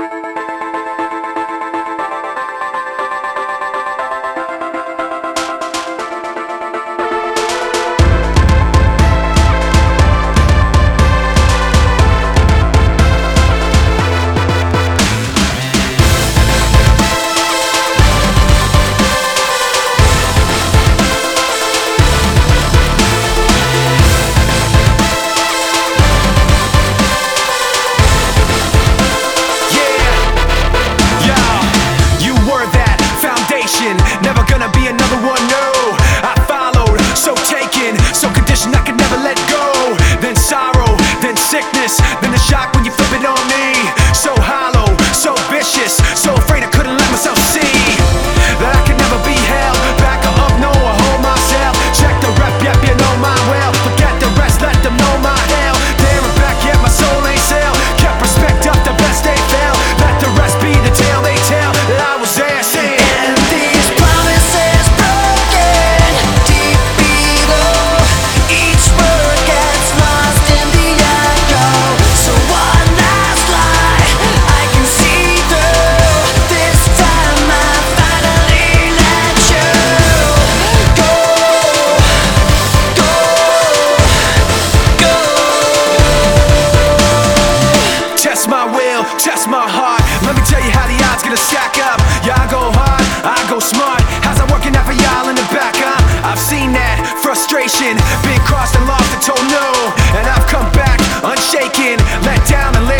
Never gonna be another one, no. I followed, so taken, so conditioned I could never let go. Then sorrow, then sickness, then the shock when you flip it on me. So hollow, so vicious, so afraid I couldn't let myself see that I could never be held back or up, no, or hold myself. Check the rep, yep, you know my well. Forget the rest, let them know my hell. There and back, yet my soul ain't sell. Kept respect up, the best they fell. Let the rest be the tale they tell that I was there saying. Test my will, test my heart. Let me tell you how the odds gonna stack up. Yeah, I go hard, I go smart. How's that working out for y'all in the back, huh? I've seen that frustration, been crossed and lost and told no. And I've come back unshaken, let down and